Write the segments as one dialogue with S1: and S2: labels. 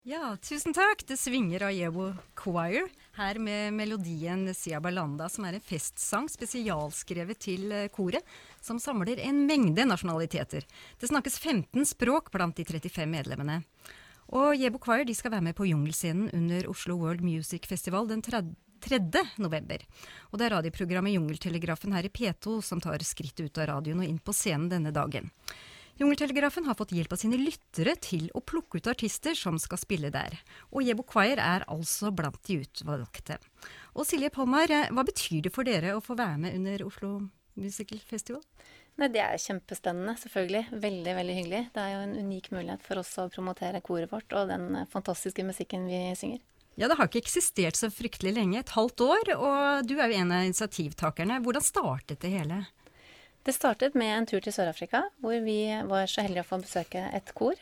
S1: Ja, tusen takk. Det svinger av Yebo Choir, her med melodien Sia Balanda, som er en festsang spesialskrevet til koret, som samler en mengde nasjonaliteter. Det snakkes 15 språk blant de 35 medlemmene. Og Yebo Choir de skal være med på Jungelscenen under Oslo World Music Festival den 3. november. Og det er radioprogrammet Jungeltelegrafen her i P2 som tar skrittet ut av radioen og inn på scenen denne dagen. Jungeltelegrafen har fått hjelp av sine lyttere til å plukke ut artister som skal spille der. Og Yebo Choir er altså blant de utvalgte. Og Silje Palmar, hva betyr det for dere å få være med under Oslo Musical Festival?
S2: Nei, det er kjempespennende, selvfølgelig. Veldig, veldig hyggelig. Det er jo en unik mulighet for oss å promotere koret vårt og den fantastiske musikken vi synger.
S1: Ja, det har ikke eksistert så fryktelig lenge, et halvt år, og du er jo en av initiativtakerne. Hvordan startet det hele?
S2: Det startet med en tur til Sør-Afrika, hvor vi var så heldige å få besøke et kor,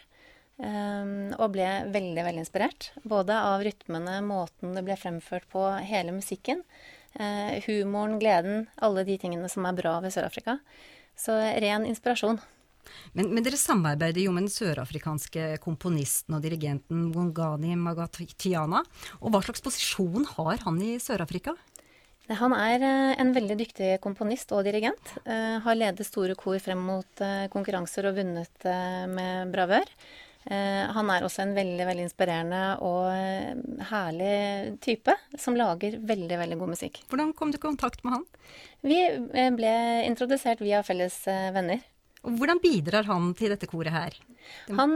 S2: og ble veldig, veldig inspirert. Både av rytmene, måten det ble fremført på, hele musikken, humoren, gleden, alle de tingene som er bra ved Sør-Afrika. Så ren inspirasjon.
S1: Men dere samarbeider jo med den sørafrikanske komponisten og dirigenten Bongani Magatiana. Og hva slags posisjon har han i Sør-Afrika?
S2: Han er en veldig dyktig komponist og dirigent. Har ledet store kor frem mot konkurranser og vunnet med bravør. Han er også en veldig, veldig inspirerende og herlig type som lager veldig, veldig god musikk.
S1: Hvordan kom du i kontakt med han?
S2: Vi ble introdusert via felles venner.
S1: Og hvordan bidrar han til dette koret her?
S2: Han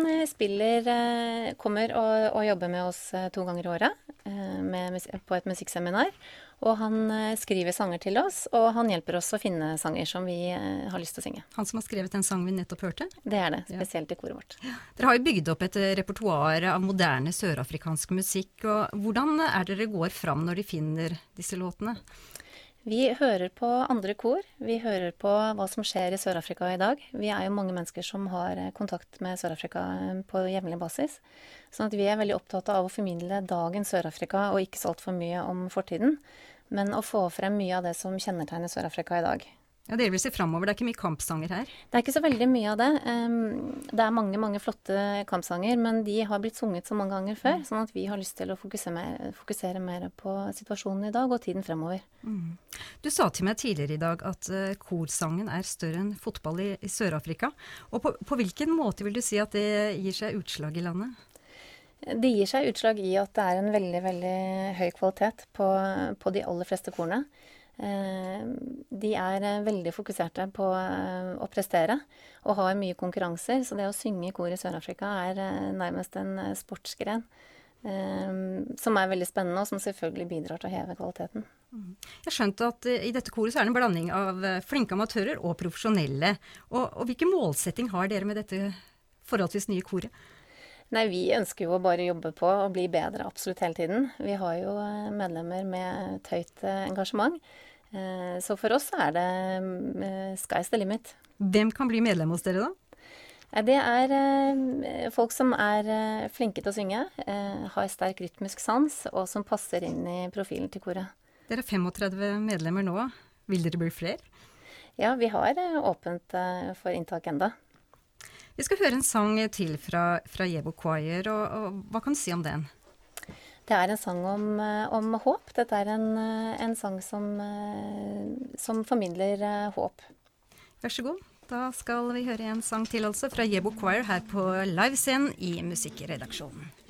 S2: kommer og jobber med oss 2 ganger i året på et musikkseminar. Og han skriver sanger til oss, og han hjelper oss å finne sanger som vi har lyst til å synge.
S1: Han som har skrevet den sangen vi nettopp hørte?
S2: Det er det, spesielt i koret vårt.
S1: Dere har jo bygd opp et repertoar av moderne sørafrikansk musikk. Og hvordan er dere går fram når de finner disse låtene?
S2: Vi hører på andre kor, vi hører på hva som skjer i Sør-Afrika i dag. Vi er jo mange mennesker som har kontakt med Sør-Afrika på jevnlig basis. Sånn at vi er veldig opptatt av å formidle dagens Sør-Afrika, og ikke så alt for mye om fortiden. Men å få frem mye av det som kjennetegner Sør-Afrika i dag.
S1: Ja, dere vil se fremover, det er ikke mye kampsanger her?
S2: Det er ikke så veldig mye av det. Det er mange, mange flotte kampsanger, men de har blitt sunget så mange ganger før, sånn at vi har lyst til å fokusere mer på situasjonen i dag og tiden fremover.
S1: Du sa til meg tidligere i dag at korsangen er større enn fotball i Sør-Afrika. Og på hvilken måte vil du si at det gir seg utslag i landet?
S2: Det gir seg utslag i at det er en veldig, veldig høy kvalitet på de aller fleste korene. De er veldig fokuserte på å prestere og har mye konkurranser, så det å synge i kor i Sør-Afrika er nærmest en sportsgren som er veldig spennende og som selvfølgelig bidrar til å heve kvaliteten.
S1: Jeg skjønte at i dette koret så er det en blanding av flinke amatører og profesjonelle. Og hvilken målsetting har dere med dette forholdsvis nye koret?
S2: Nei, vi ønsker jo å bare jobbe på og bli bedre absolutt hele tiden. Vi har jo medlemmer med et høyt engasjement. Så for oss er det sky's the limit.
S1: Hvem kan bli medlem hos dere da?
S2: Det er folk som er flinke til å synge, har sterk rytmisk sans, og som passer inn i profilen til koret.
S1: Dere er 35 medlemmer nå. Vil dere bli flere?
S2: Ja, vi har åpent for inntak enda.
S1: Vi skal høre en sang til fra Yebo Choir, og hva kan du si om den?
S2: Det er en sang om håp. Dette er en sang som formidler håp.
S1: Vær så god. Da skal vi høre en sang til altså fra Yebo Choir her på livescenen i Musikkredaksjonen.